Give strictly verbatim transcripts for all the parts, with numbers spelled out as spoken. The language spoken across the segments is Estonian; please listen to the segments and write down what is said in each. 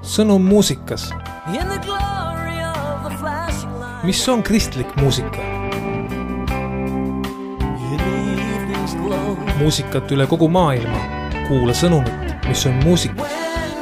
sõnum muusikas. Mis on kristlik muusika? Muusikat üle kogu maailma. Kuula sõnumit, mis on muusikas.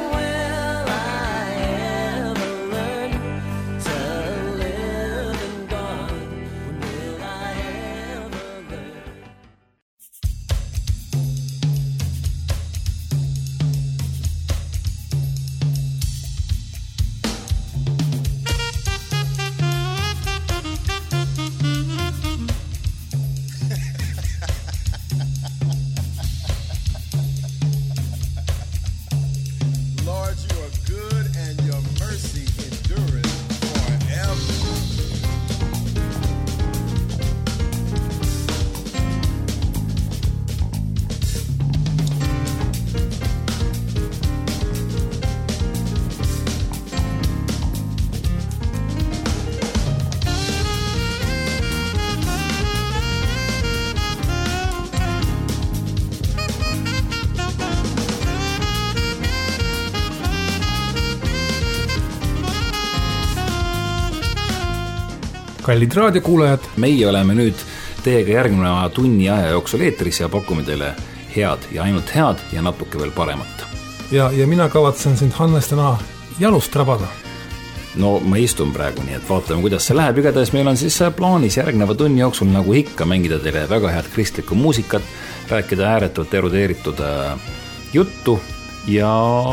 Kallid raadiokuulajad, meie oleme nüüd teiega järgneva tunni aja jooksul eetris ja pakume teile head ja ainult head ja natuke veel paremat. Ja, ja mina kavatsen sind, Hannes, täna jalust rabada. No ma istun praegu, nii et vaatame, kuidas see läheb. Igatahes meil on siis plaanis järgneva tunni jooksul nagu ikka mängida teile väga head kristlikku muusikat, rääkida ääretult erudeeritud juttu ja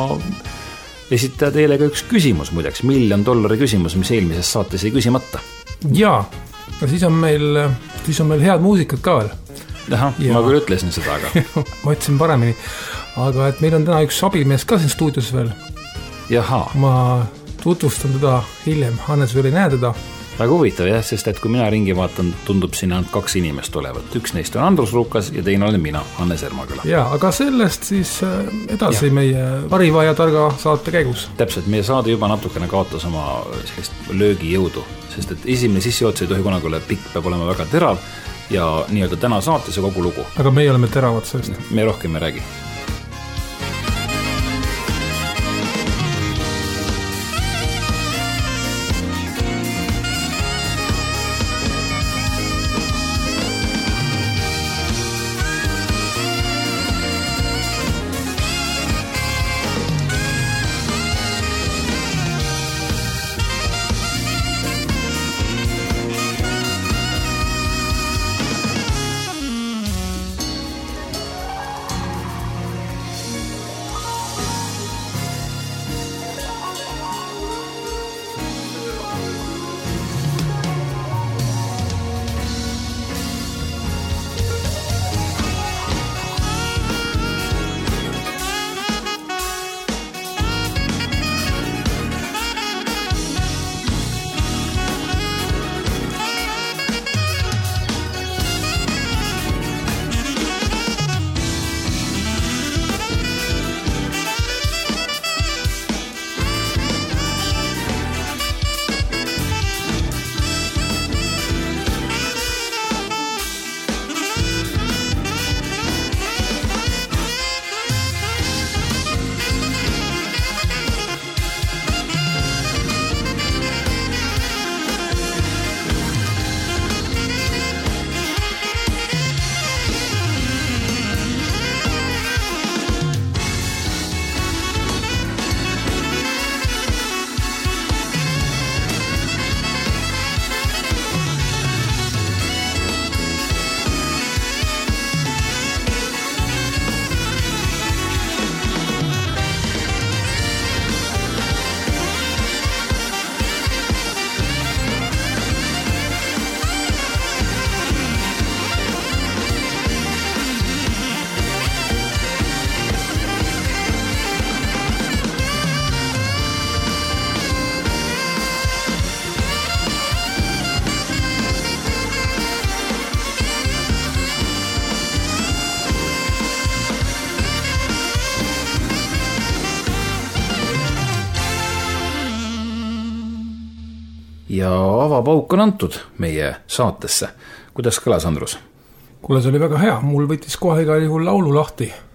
esitada teile ka üks küsimus, muideks miljon dollari küsimus, mis eelmises saates ei küsimata. Jaa, ja siis on meil, siis on meil head muusikat ka veel. Aha, ja ma küll ütlesin seda, aga ma ütlesin paremini, aga et meil on täna üks abimees ka siin stuudios veel. Jaha. Ma tutvustan teda hiljem, Hannes veel ei näe teda. Väga huvitav, jah, sest et kui mina ringi vaatan, tundub siin ainult kaks inimest olevat. Üks neist on Andrus Lukas ja teine olen mina, Hannes Ermaküla. Jaa, aga sellest siis edasi ja. Meie pariva ja targa saate käigus. Täpselt, meie saade juba natukene kaotas oma sellist löögijõudu, sest et esimene sissejuhatus ei tohi kunagi olla pikk, peab olema väga terav ja nii-öelda täna saates ja kogu lugu. Aga meie oleme teravad sellest. Me rohkem ei räägi. ja avapauk on antud meie saatesse. Kuidas kõlas, Andrus? Kuule, see oli väga hea. Mul võttis kohe igal juhul laulu lahti.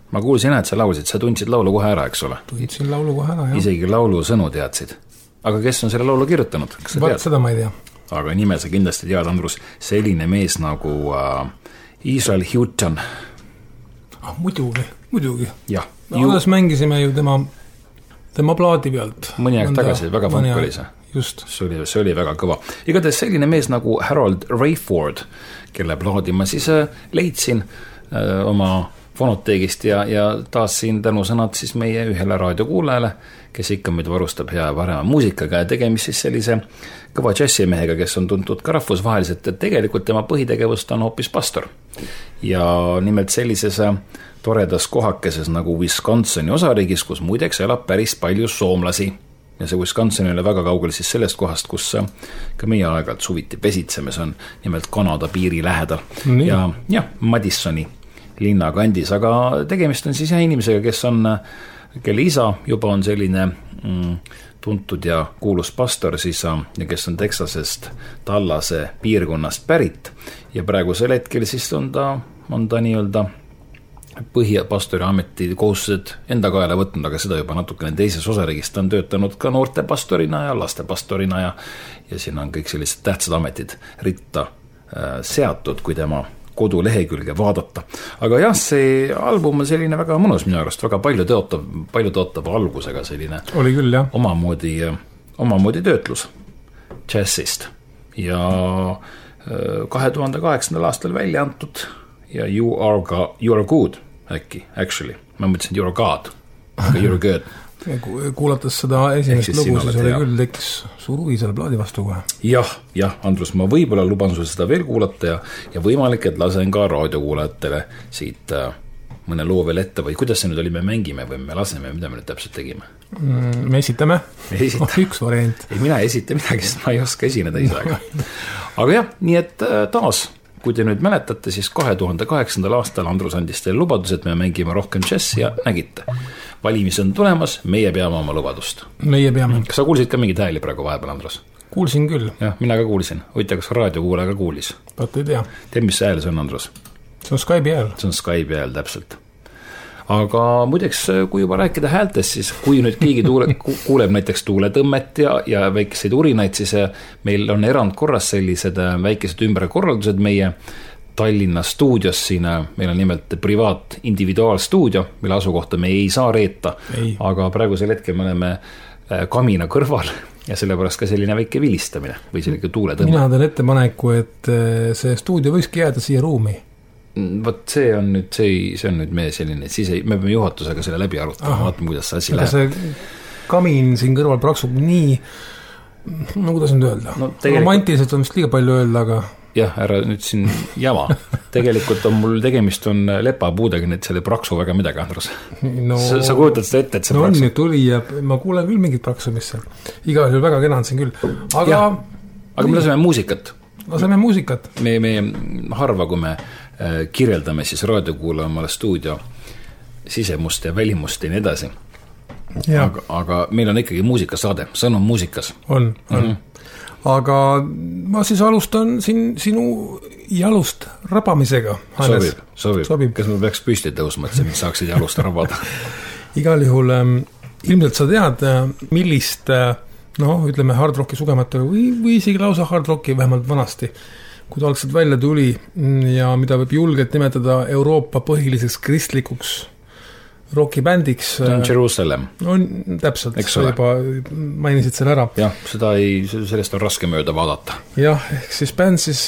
ma kuulsin, et sa laulsid, sa tundsid laulu kohe ära, eks ole? Tundsin laulu kohe ära, jah. Isegi laulu sõnu teadsid. Aga kes on selle laulu kirjutanud? Vaat seda ma ei tea. Aga nime sa kindlasti tead, Andrus, selline mees nagu uh, Israel Houghton. Ah, muidugi, muidugi. Jah. No, alles mängisime ju tema, tema plaadi pealt. Mõni aeg tagasi, väga funk oli see. Just. See oli, see oli väga kõva. Igatahes selline mees nagu Harold Rayford, kelle plaadi ma siis leidsin öö, oma fonoteegist ja, ja taas siin tänu sõnad siis meie ühele raadiokuulajale, kes ikka meid varustab hea parema muusikaga ja tegemist siis sellise kõva džässimehega, kes on tuntud ka rahvusvaheliselt, et tegelikult tema põhitegevust on hoopis pastor. Ja nimelt sellises toredas kohakeses nagu Wisconsini osariigis, kus muideks elab päris palju soomlasi. Ja see Wisconsin oli väga kaugel siis sellest kohast, kus ka meie aegalt suviti pesitseme, see on nimelt Kanada piiri lähedal. Nii. Ja, ja Madisoni linna kandis, aga tegemist on siis jah inimesega, kes on, kelle isa juba on selline mm, tuntud ja kuulus pastor siis, ja kes on Texasest Tallase piirkonnast pärit ja praegusel hetkel siis on ta, on ta nii-öelda põhipastori ameti kohustused enda kaela võtnud, aga seda juba natukene teises osariigis ta on töötanud ka noorte pastorina ja laste pastorina ja, ja siin on kõik sellised tähtsad ametid ritta äh, seatud, kui tema kodulehekülge vaadata. Aga jah, see album on selline väga mõnus minu arust, väga palju tõotav, palju tõotav algusega selline oli küll, jah. Omamoodi, omamoodi töötlus džässist ja kahe tuhande kaheksandal aastal välja antud ja you are, ga, you are good äkki, actually. Ma mõtlesin, you are God, aga you are good. Kuulates seda esimest lugu, siis oli küll tekkis suur huvi selle plaadi vastu kohe. Jah, jah, Andrus, ma võib-olla luban sul seda veel kuulata ja, ja võimalik, et lasen ka raadiokuulajatele siit äh, mõne loo veel ette või kuidas see nüüd oli, me mängime või me laseme, mida me nüüd täpselt tegime? Mm, me esitame. Me esitame. Oh, üks variant. Ei, mina ei esita midagi, sest ma ei oska esineda ise aega. Aga jah, nii et äh, taas kui te nüüd mäletate, siis kahe tuhande kaheksandal aastal Andrus andis teile lubadus, et me mängime rohkem džessi ja nägite. Valimis on tulemas, meie peame oma lubadust. Meie peame. Kas sa kuulsid ka mingid hääli praegu vahepeal, Andrus? Kuulsin küll. Jah, mina ka kuulsin. Võite, kas raadiokuulaja ka kuulis? Vaat ei tea. Tead, mis see hääl see on, Andrus? See on Skype'i hääl. See on Skype'i hääl, täpselt. Aga muideks, kui juba rääkida häältest, siis kui nüüd keegi tuule, kuuleb näiteks tuuletõmmet ja, ja väikeseid urinaid, siis meil on erandkorras sellised väikesed ümberkorraldused meie Tallinna stuudios siin. Meil on nimelt privaat individuaalstuudio, mille asukohta me ei saa reeta, ei. Aga praegusel hetkel me oleme kamina kõrval ja sellepärast ka selline väike vilistamine või selline tuuletõmme. Mina teen ettepaneku, et see stuudio võikski jääda siia ruumi. Võt see on nüüd, see, see on nüüd meie selline, siis ei, me peame juhatusega selle läbi arutama, vaatame, kuidas see asi läheb. See kamin siin kõrval praksub nii, no kuidas nüüd öelda, no, tegelikult... romantiliselt on vist liiga palju öelda, aga jah, ära nüüd siin jama. Tegelikult on mul tegemist on lepapuudega, nii et seal ei praksu väga midagi, Andrus. No, sa, sa kujutad seda ette, et see no, praksu? No on ju tuli ja ma kuulen küll mingit praksumist seal. Igal juhul väga kena on siin küll. Aga, ja, aga me laseme muusikat. Laseme muusikat. Me, me harva, kui me kirjeldame siis raadiokuula omale stuudio sisemust ja välimust ja nii edasi. Aga, aga meil on ikkagi muusikasaade, sõnum muusikas. On, on. Mm-hmm. Aga ma siis alustan siin sinu jalust rabamisega. Sobib, sobib, sobib. Kas ma peaks püsti tõusma, et sa saaksid jalust rabada? Igal juhul ilmselt sa tead, millist noh, ütleme hard rocki sugemata või, või isegi lausa hard rocki vähemalt vanasti, kui ta algselt välja tuli ja mida võib julgelt nimetada Euroopa põhiliseks kristlikuks rockibändiks. See on Jerusalem. On täpselt, sa juba mainisid selle ära. Jah, seda ei, sellest on raske mööda vaadata. Jah, ehk siis bänd siis,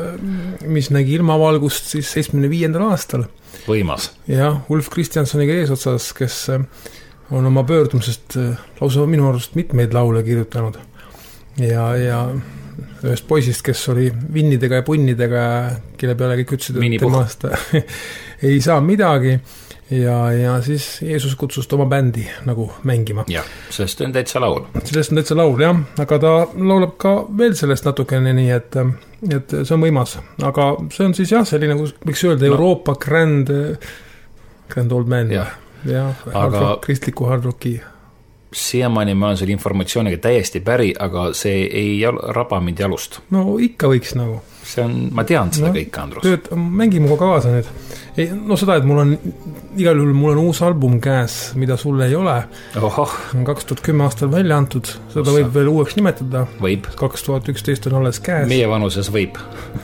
mis nägi ilmavalgust siis seitsmekümne viiendal aastal. Võimas. Jah, Ulf Kristjansoniga eesotsas, kes on oma pöördumisest lausa minu arust mitmeid laule kirjutanud. Ja, ja ühest poisist, kes oli vinnidega ja punnidega, kelle peale kõik ütlesid, et temast ei saa midagi ja, ja siis Jeesus kutsus oma bändi nagu mängima. Jah, sellest on täitsa laul. Sellest on täitsa laul, jah, aga ta laulab ka veel sellest natukene nii, et, et see on võimas, aga see on siis jah, selline, võiks öelda no. Euroopa grand, grand old man. Jah, ja, aga kristliku hard rocki siiamaani ma olen selle informatsiooniga täiesti päri, aga see ei jal, raba mind jalust. No ikka võiks nagu. See on, ma tean seda no, kõike, Andrus. Tööd, mängi muga kaasa nüüd. Ei, no seda, et mul on, igal juhul mul on uus album käes, mida sulle ei ole. Ohoh. kaks tuhat kümme aastal välja antud. Seda Ossa. Võib veel uueks nimetada. Võib. kaks tuhat üksteist on alles käes. Meie vanuses võib.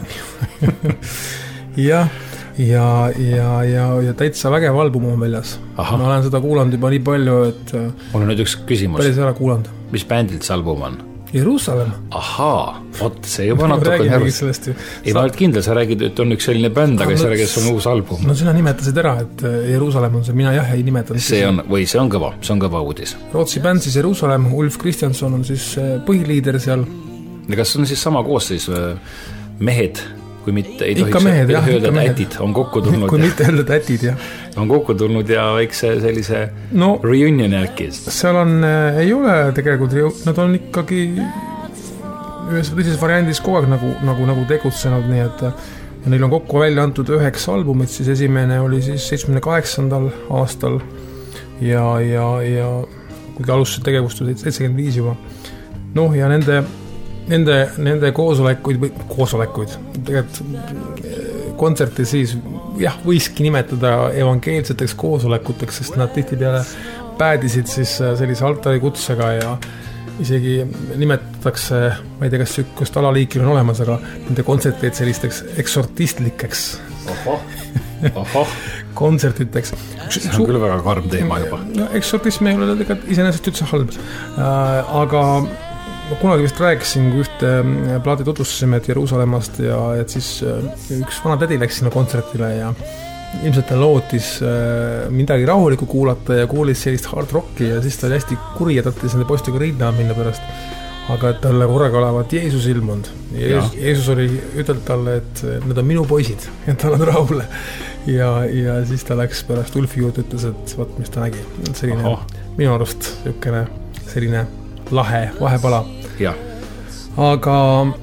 jah. Ja, ja, ja, ja täitsa vägev album on väljas. Aha. Ma olen seda kuulanud juba nii palju, et mul on nüüd üks küsimus. Päris ära kuulanud. Mis bändilt see album on? Jeruusalemm. Ahaa, oot, see juba natuke on järus. Ei, ma olen kindel, sa räägid, et on üks selline bänd, aga sa räägid, et see on uus album. No sina nimetasid ära, et Jeruusalemm on see, mina jah ei nimetanud. See on, või see on kõva, see on kõva uudis. Rootsi bänd siis Jeruusalemm, Ulf Kristjansson on siis põhiliider seal. Ja kas on siis sama koosseis mehed, kui mitte ei ikka tohiks mehed, jah, öelda tätid, on kokku tulnud. Kui mitte öelda tätid, jah. On kokku tulnud ja väikse sellise no, reunion äkki. Seal on, ei ole tegelikult, nad on ikkagi ühes teises variandis kogu aeg nagu, nagu, nagu tegutsenud, nii et ja neil on kokku välja antud üheks albumit, siis esimene oli siis seitsmekümne kaheksandal aastal ja, ja, ja kuigi alustasid tegevust seitsekümmend viis juba. Noh, ja nende Nende, nende koosolekuid või koosolekuid, tegelikult kontserti siis jah, võiski nimetada evangeelseteks koosolekuteks, sest nad tihtipeale päädisid siis sellise altari kutsega ja isegi nimetatakse, ma ei tea, kas sükust alaliikil on olemas, aga nende kontserteid sellisteks eksortistlikeks ohoh, ohoh. kontsertiteks. See on küll väga karm teema juba. No, eksortism ei ole tegelikult iseenesest üldse halb, äh, aga ma kunagi vist rääkisin, kui ühte plaati tutvustasime, et Jeruusalemmast ja et siis üks vana tädi läks sinna kontsertile ja ilmselt ta lootis midagi rahulikku kuulata ja kuulis sellist hard rocki ja siis ta oli hästi kuri ja tahtis nende postiga riidna minna pärast. Aga et talle korraga olevat Jeesus ilmunud. Jeesus, Jeesus oli ütelnud talle, et need on minu poisid ja tal on rahule. Ja, ja siis ta läks pärast Ulfi juurde, ütles, et vaat, mis ta nägi. Selline, Oho. Minu arust selline, selline lahe vahepala. Ja. Aga,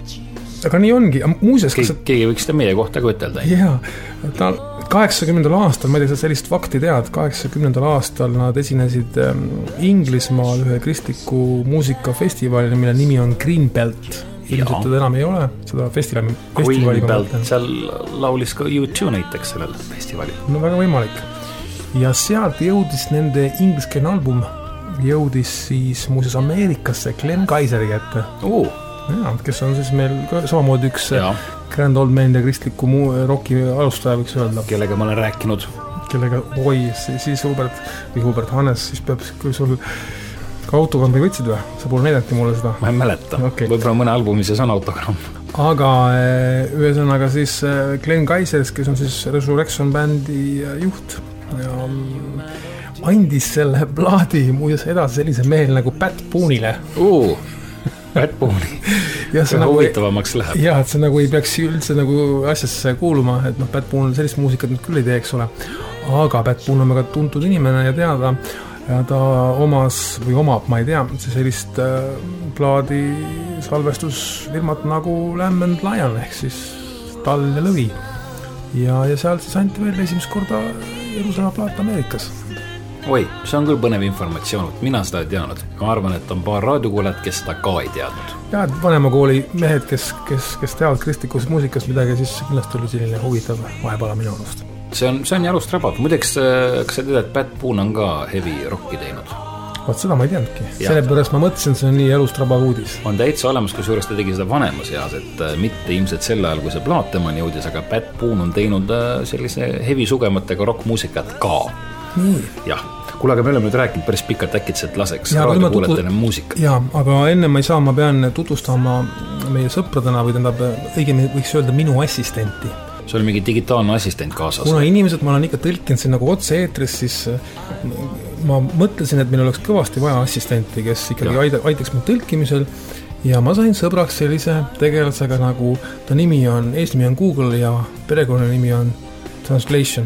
aga nii ongi. Muuseas, Ke, sa... keegi võiks seda meie kohta ka ütelda. Jaa, ta kaheksakümnendal aastal, ma ei tea, sa sellist fakti tead, kaheksakümnendal aastal nad esinesid Inglismaal ühe kristliku muusikafestivalil, mille nimi on Greenbelt. Ilmselt teda enam ei ole, seda festivali. Greenbelt, seal laulis ka U two näiteks sellel festivalil. No väga võimalik. Ja sealt jõudis nende ingliskeelne album jõudis siis muuseas Ameerikasse Glenn Kaiseri kätte. Oo. Ja, kes on siis meil samamoodi üks ja. Grand Old Man ja kristliku muu rocki alustaja võiks öelda. Kellega ma olen rääkinud. Kellega, oi, siis Hubert, või Hubert Hannes, siis peab kui sul ka autogrammi võtsid või? Sa pole näidati mulle seda. Ma ei mäleta. Okay. Võib-olla mõne albumi sees on autogramm. Aga ühesõnaga siis Glenn Kaiseris, kes on siis Resurrection bändi juht ja andis selle plaadi muuseas edasi sellise mehel nagu Pat Boonile. Oo, Pat Booni. ja see nagu huvitavamaks läheb. Jah, et see nagu ei peaks üldse nagu asjasse kuuluma, et noh, Pat Boon sellist muusikat nüüd küll ei teeks ole. Aga Pat Boon on väga tuntud inimene ja teada ja ta omas või omab, ma ei tea, sellist äh, plaadi salvestusfirmat nagu Lamb and Lion ehk siis Tall ja Lõvi. Ja, ja sealt siis anti veel esimest korda Jeruusalemma plaat Ameerikas. Oi, see on küll põnev informatsioon, mina seda ei teadnud. Ma arvan, et on paar raadiokuulajat, kes seda ka ei teadnud. Ja, vanema kooli mehed, kes, kes, kes teavad kristlikus muusikas midagi, siis kindlasti oli selline huvitav vahepala minu arust. See on, see on jalust rabab. Muideks, kas sa tead, et Pat Boon on ka heavy rocki teinud? Vaat seda ma ei teadnudki. Sellepärast ma mõtlesin, see on nii jalust rabab uudis. On täitsa olemas, kui suurest ta tegi seda vanemas eas, et mitte ilmselt sel ajal, kui see plaat temani jõudis, aga Pat Boon on teinud sellise heavy sugematega rock-muusikat ka. Nii. Jah. Kuule, aga me oleme nüüd rääkinud päris pikalt äkitselt laseks raadiokuulajatele muusikat. Jaa, aga enne ma ei saa, ma pean tutvustama meie sõpradena või tähendab, õigemini võiks öelda minu assistenti. See oli mingi digitaalne assistent kaasas. Kuna inimesed, ma olen ikka tõlkinud siin nagu otse eetris, siis ma mõtlesin, et meil oleks kõvasti vaja assistenti, kes ikkagi aida, aitaks meil tõlkimisel ja ma sain sõbraks sellise tegelasega nagu, ta nimi on, eesnimi on Google ja perekonna nimi on Translation.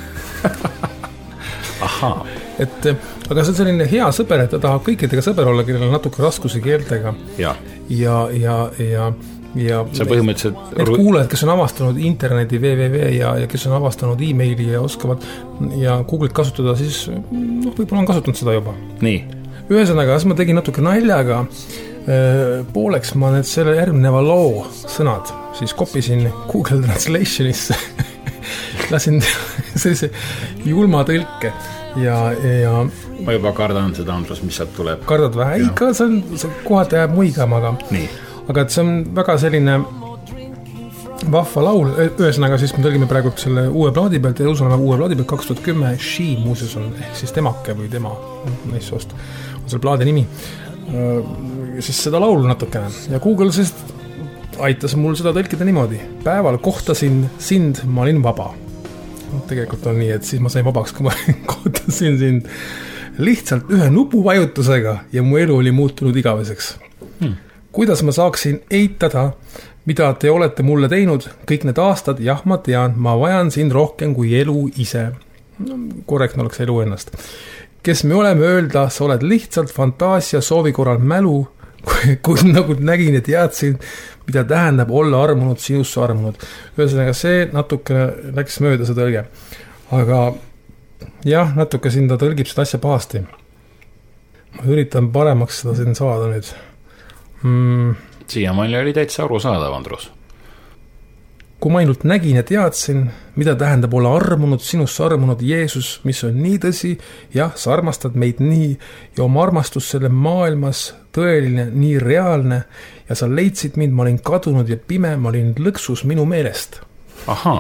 Ahaa. Et, aga see on selline hea sõber, et ta tahab kõikidega sõber olla, kellel on natuke raskusi keeltega. Ja. Ja, ja, ja, ja see põhimõtteliselt... Need kuulajad, kes on avastanud interneti www ja, ja kes on avastanud e-maili ja oskavad ja Google'it kasutada, siis noh, võib-olla on kasutanud seda juba. Nii. ühesõnaga, ma tegin natuke naljaga, pooleks ma need selle järgneva loo sõnad siis kopisin Google Translationisse lasin sellise julma tõlke ja, ja ma juba kardan seda, Andrus, mis sealt tuleb. Kardad vähe? Ikka, see on, see kohati jääb muigama, aga, aga et see on väga selline vahva laul, ühesõnaga siis me tõlgime praegu selle uue plaadi pealt ja Jeruusalemma uue plaadi pealt kaks tuhat kümme, She muuseas on ehk siis temake või tema naissoost on selle plaadi nimi, siis seda laulu natukene ja Google siis aitas mul seda tõlkida niimoodi. Päeval kohtasin sind, ma olin vaba. Tegelikult on nii, et siis ma sain vabaks, kui ma kohtasin sind lihtsalt ühe nupuvajutusega ja mu elu oli muutunud igaveseks. Hmm. Kuidas ma saaksin eitada, mida te olete mulle teinud kõik need aastad? Jah, ma tean, ma vajan sind rohkem kui elu ise. No, korrektne oleks elu ennast. Kes me oleme öelda, sa oled lihtsalt fantaasia soovi korral mälu, kui, kui nagu nägin ja teadsin, mida tähendab olla armunud, sinusse armunud. Ühesõnaga, see natuke läks mööda see tõlge. Aga jah, natuke siin ta tõlgib seda asja pahasti. Ma üritan paremaks seda siin saada nüüd. Mm. Siiamaani oli täitsa aru saadav, Andrus. Kui ma ainult nägin ja teadsin, mida tähendab olla armunud, sinusse armunud Jeesus, mis on nii tõsi, jah, sa armastad meid nii ja oma armastus selle maailmas tõeline, nii reaalne ja sa leidsid mind, ma olin kadunud ja pime, ma olin lõksus minu meelest. Ahaa.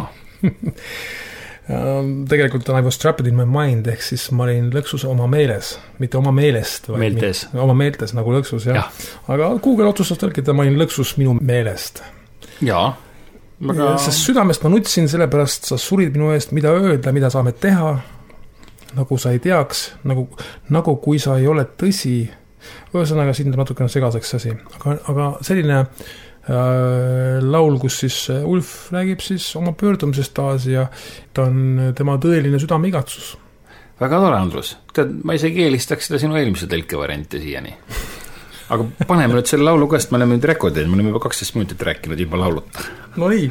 Tegelikult on I was trapped in my mind, ehk siis ma olin lõksus oma meeles, mitte oma meelest. Meeltes. Oma meeltes nagu lõksus, jah. Ja. Aga Google otsustas tõlkida, ma olin lõksus minu meelest. Jaa. Aga... sest südamest ma nutsin, sellepärast sa surid minu eest, mida öelda, mida saame teha, nagu sa ei teaks, nagu, nagu kui sa ei ole tõsi. Ühesõnaga, siin on natukene segaseks asi. Aga, aga selline äh, laul, kus siis Ulf räägib siis oma pöördumisest taas ja ta on tema tõeline südameigatsus. Väga tore, Andrus. Tead, ma isegi eelistaks seda sinu eelmise tõlkevarianti siiani. Aga paneme nüüd selle laulu käest, me oleme nüüd rekordid, me oleme juba kaksteist minutit rääkinud juba lauluta. No nii.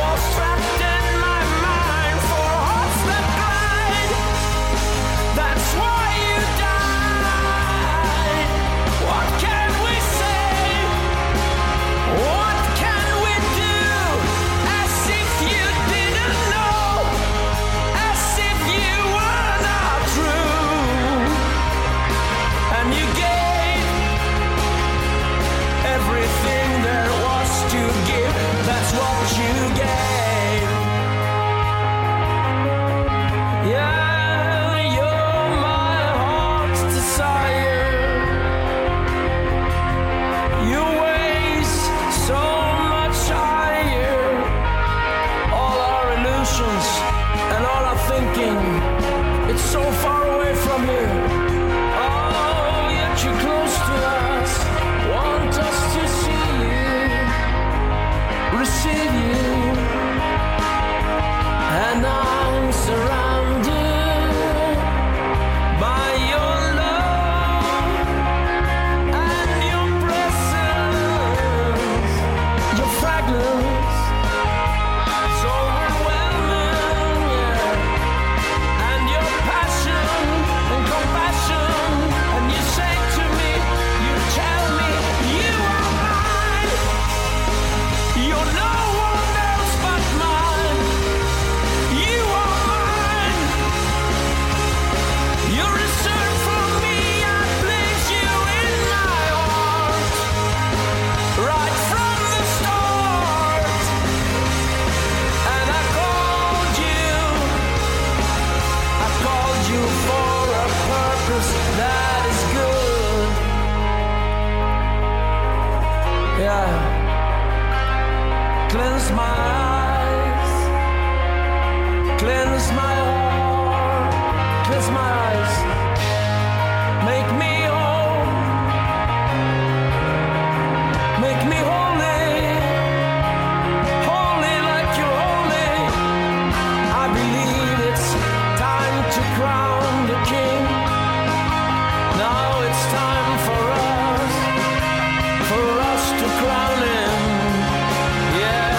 That's so far away from you. Oh, yet you're close to us. Want us to see you, receive you. And I'm surrounded by your love and your presence, your fragrance. It's overwhelming, yeah. And your passion and compassion. And you say to me, you tell me, you are mine. You're no one else but mine. You are mine. You reserve for me. I place you in my heart right from the start. And I called you. I called you for a purpose that is good. Yeah. Cleanse my eyes. Cleanse my heart, cleanse my eyes, make me whole, make me holy, holy like you're holy. I believe it's time to crown the King. Now it's time for us, for us to crown him. Yeah.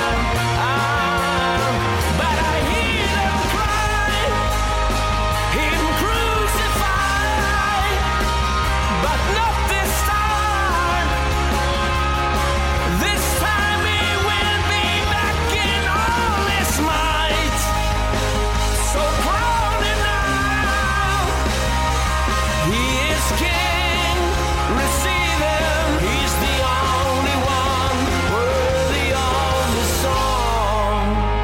But I hear them cry, him crucified, but not this time. This time he will be back in all his might. So crown him now. He is King, receive him. He's the only one worthy of the song.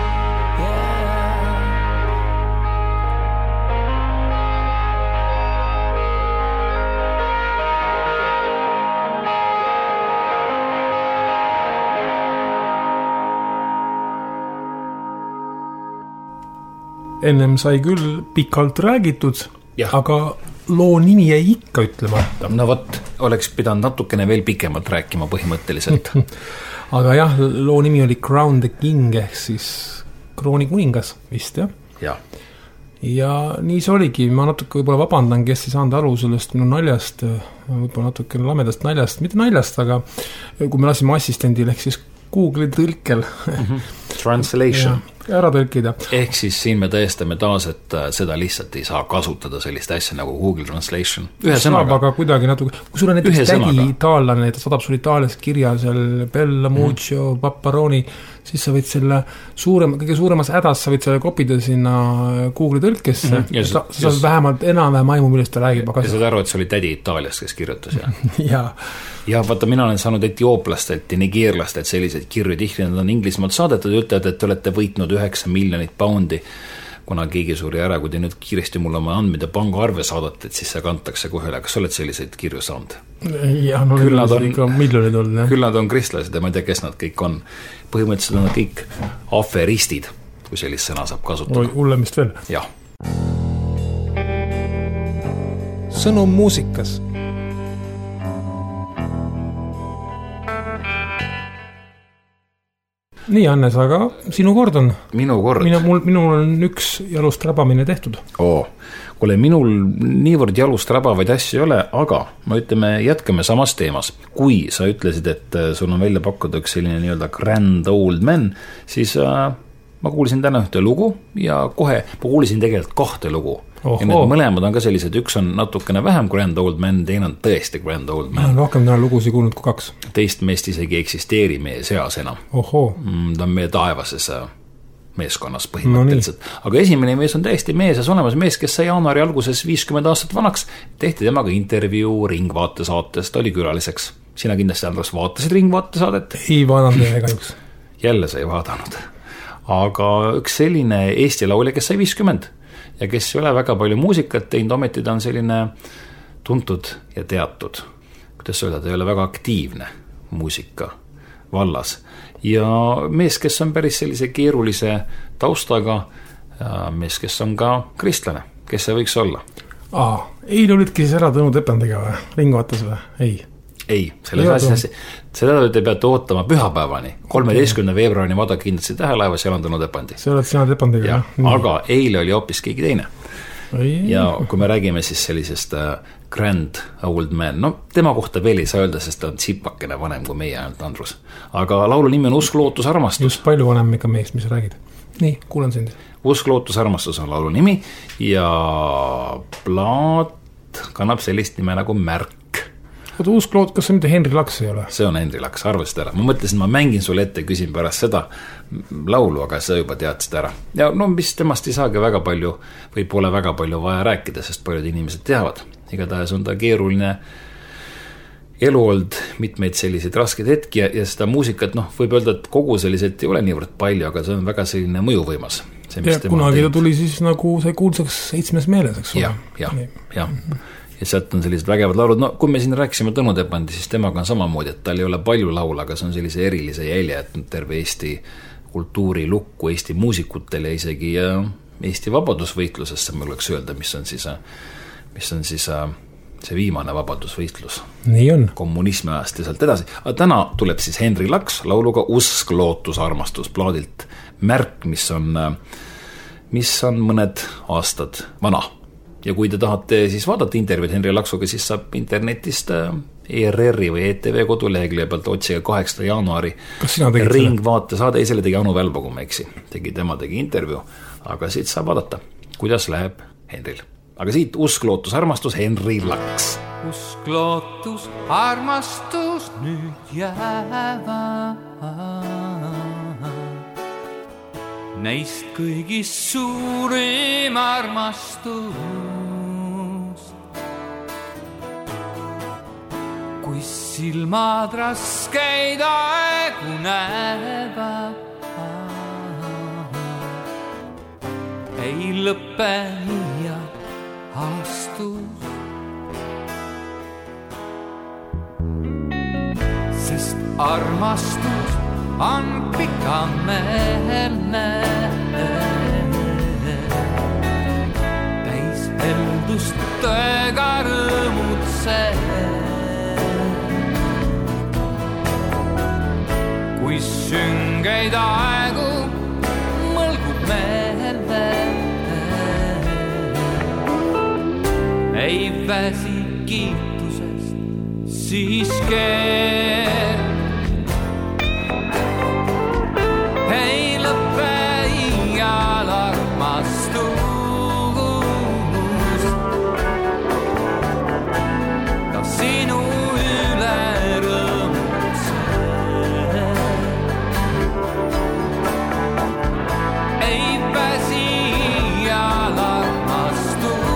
ennem sai küll pikalt räägitud, Jah. aga loo nimi jäi ikka ütlemata. no vot, oleks pidanud natukene veel pikemalt rääkima põhimõtteliselt. Aga jah, loo nimi oli Crown the King ehk siis krooni kuningas vist, jah. jah. Ja nii see oligi, ma natuke võib-olla vabandan, kes ei saanud aru sellest minu naljast, võib-olla natuke lamedast naljast, mitte naljast, aga kui me lasime assistendil ehk siis Google'i tõlkel mm-hmm. Translation. ära tõlkida. Ehk siis siin me tõestame taas, et seda lihtsalt ei saa kasutada sellist asja nagu Google Translation. Ühe saab, sõnaga. aga kuidagi natuke, kui sul on näiteks tädi itaallane, ta saadab sul Itaalias kirja seal Bella Muccio mm. Papparoni, siis sa võid selle suurema, kõige suuremas hädas sa võid selle kopida sinna Google'i tõlkesse mm. -hmm. sa, sa saad vähemalt enam-vähem aimu, millest ta räägib. Ja saad aru, et see oli tädi Itaaliast, kes kirjutas, jah? ja. ja vaata, mina olen saanud etiooplastelt ja nigeerlastelt selliseid kirju tihti, nad on Inglismaalt saadetud ja ütlevad, et te olete võitnud üheksa miljonit poundi, kuna keegi suri ära, kui te nüüd kiiresti mulle oma andmed ja pangaarve saadate, et siis see kantakse kohe üle. Kas sa oled selliseid kirju saanud? Ja, no küll nad on, ikka miljonid olnud, jah. Küll nad on kristlased ja ma ei tea, kes nad kõik on. Põhimõtteliselt on nad kõik aferistid, kui sellist sõna saab kasutada. Oi, hullemist veel. Jah. Sõnum muusikas. Nii, Hannes, aga sinu kord on. Minu kord. Minu, mul, minul on üks jalust rabamine tehtud. Oo, kuule, minul niivõrd jalust rabavaid asju ei ole, aga ma ütleme, jätkame samas teemas. Kui sa ütlesid, et sul on välja pakkuda üks selline nii-öelda grand old man, siis äh, ma kuulsin täna ühte lugu ja kohe ma kuulisin tegelikult kahte lugu. Oho. Ja need mõlemad on ka sellised, üks on natukene vähem grand old man, teine on tõesti grand old man. Ma olen rohkem täna lugusi kuulnud kui kaks. Teist meest isegi eksisteeri meie seas enam. Oho. Ta on meie taevases meeskonnas põhimõtteliselt. No, aga esimene mees on täiesti mees, olemas mees, kes sai jaanuari alguses viiskümmend aastat vanaks, tehti temaga intervjuu Ringvaate saates, ta oli külaliseks. Sina kindlasti Andres vaatasid Ringvaate saadet? Ei vaadanud ega üks. Jälle sa ei vaadanud. Aga üks selline Eesti laulja, kes sai viiskümmend ja kes ei ole väga palju muusikat teinud, ometi ta on selline tuntud ja teatud, kuidas öelda, ta ei ole väga aktiivne muusika vallas. Ja mees, kes on päris sellise keerulise taustaga, mees, kes on ka kristlane, kes see võiks olla? Aa, eile olidki siis ära Tõnu Tepandiga või? Ring vaatas või? Ei. Ei, selles asjas, seda te peate ootama pühapäevani, kolmeteistkümnenda veebruarini vaadake kindlasti Tähelaeva, seal on Tõnu Tepandi. See oled sina Tepandiga, jah? Aga eile oli hoopis keegi teine. Ei. Ja kui me räägime siis sellisest uh, grand old man, no tema kohta veel ei saa öelda, sest ta on tsipakene vanem kui meie ainult Andrus. Aga laulu nimi on Usk, lootus, armastus. Just palju vanem ikka meest, mis räägid. Nii, kuulen sind. Usk, lootus, armastus on laulu nimi ja plaat kannab sellist nime nagu Märk. Oota, Usk, lootus, kas see mitte Henri Laks ei ole? See on Henri Laks, arvasid ära. Ma mõtlesin, ma mängin sulle ette, küsin pärast seda laulu, aga sa juba teadsid ära. Ja no mis temast ei saagi väga palju või pole väga palju vaja rääkida, sest paljud inimesed teavad. Igatahes on ta keeruline elu olnud mitmeid selliseid raskeid hetki ja, ja seda muusikat, noh, võib öelda, et kogu selliselt ei ole niivõrd palju, aga see on väga selline mõjuvõimas. See, ja kunagi ta tuli siis nagu sai kuulsaks seitsmes meeles, eks ole? Ja, ja, ja. Ja sealt on sellised vägevad laulud, no kui me siin rääkisime Tõnu Tepandi, siis temaga on samamoodi, et tal ei ole palju laula, aga see on sellise erilise jälje, et terve Eesti kultuuri lukku Eesti muusikutele ja isegi Eesti vabadusvõitlusesse, ma võiks öelda, mis on siis, mis on siis see viimane vabadusvõitlus. Nii on. Kommunismi ajast ja sealt edasi. Aga täna tuleb siis Henri Laks lauluga Usk, lootus, armastus plaadilt Märk, mis on, mis on mõned aastad vana. Ja kui te tahate siis vaadata intervjuud Henri Laksuga, siis saab internetist E R R-i või E T V kodulehekülje pealt otsiga kaheksanda jaanuari Ring vaate saade, ei selle tegi Anu Välbo, kui ma eksi. Tegi, tema tegi intervju, aga siit saab vaadata, kuidas läheb Henril. Aga siit Usk, lootus, armastus, Henri Laks. Usk, lootus, armastus nüüd jääva. Neist kõigist suurim armastus. Kui silmad raskeid aegu näevad, ei lõppe ja astus. Sest armastus on pikameelne, täis heldust tõega rõõmutse. Kui süngeid aegu mõlgub meelde, ei väsi kiitusest siis keel. Ei lõppe iial armastus, ta sinu üle rõõmutse. Ei väsi iial armastus,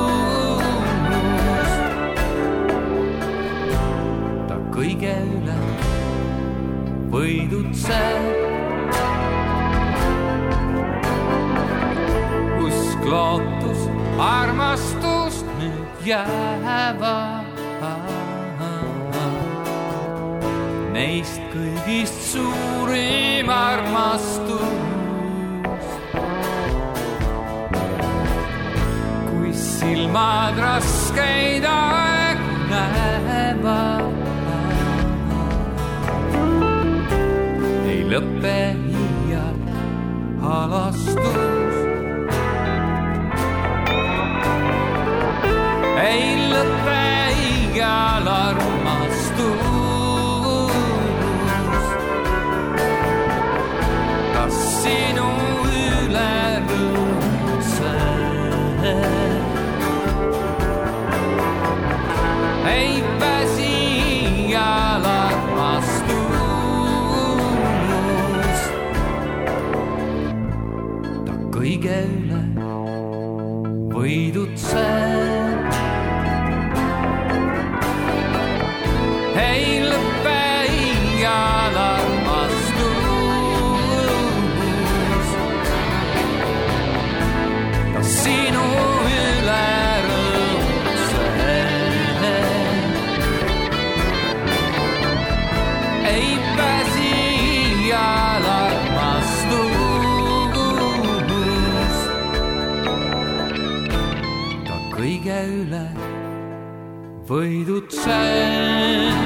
ta kõige üle võidutse. Lootus, armastus nüüd jääva. Neist kõigist suurim armastus. Kui silmad raskeid aegu näeva, ei lõppe iial halastus. Ei lõppe iial armastus, kas sinu üle rõõmutse. Ei väsi iial armastus, ta kõige üle võidutse. Ei lõppe iial armastus, kõige üle võidud see.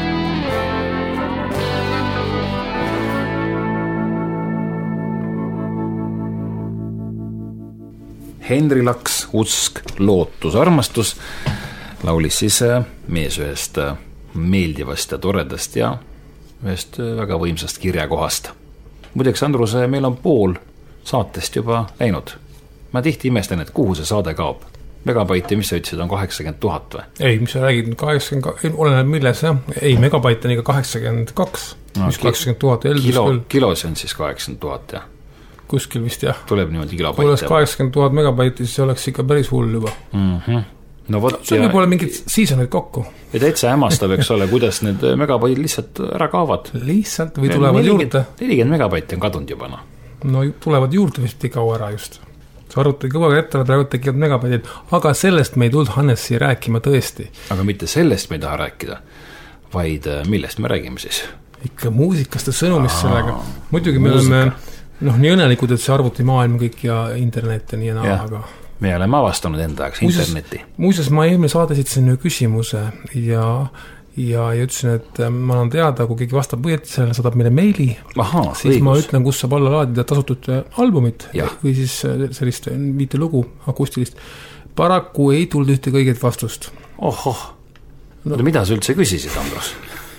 Henri Laks, Usk, lootus, armastus laulis siis mees ühest meeldivast ja toredast ja ühest väga võimsast kirjakohast. Muideks, Andrus, meil on pool saatest juba läinud. Ma tihti imestan, et kuhu see saade kaob. Megabaiti, mis sa ütlesid, on kaheksakümmend tuhat või? Ei, mis sa räägid, kaheksakümmend, oleneb milles, jah. Ei, megabaiti on ikka kaheksakümmend kaks, no, mis kaheksakümmend tuhat kilo, kilos on siis kaheksakümmend tuhat, jah. Kuskil vist, jah. Tuleb niimoodi kilobaiti. Kui oleks kaheksakümmend tuhat megabaiti, siis oleks ikka päris hull juba. Mm-hmm. No võt, see võib olla mingid seasonid kokku. Ja täitsa hämastab, eks ole, kuidas need megabaid lihtsalt ära kaovad. Lihtsalt või tulevad juurde? nelikümmend megabaiti on kadunud juba, no. No tulevad juurde vist ei kaua ära just. See arvuti kõvaga ette, praegu tekivad megabaidid, aga sellest me ei tulnud Hannessi rääkima tõesti. Aga mitte sellest me ei taha rääkida, vaid millest me räägime siis? Ikka muusikast ja sõnumist sellega. Muidugi me oleme noh, nii õnnelikud, et see arvuti maailm kõik ja internet ja nii ja naa, aga me oleme avastanud enda ajas interneti. Muuses ma eelmine saade esitasin ühe küsimuse ja, ja, ja ütlesin, et ma annan teada, kui keegi vastab õieti, sellele saadab meile meili. Aha, siis õigus. Ma ütlen, kus saab alla laadida tasutud albumit ja. Või siis sellist viite lugu akustilist. Paraku ei tulnud ühte kõiget vastust. Ohoh, no. Mida sa üldse küsisid, Andrus?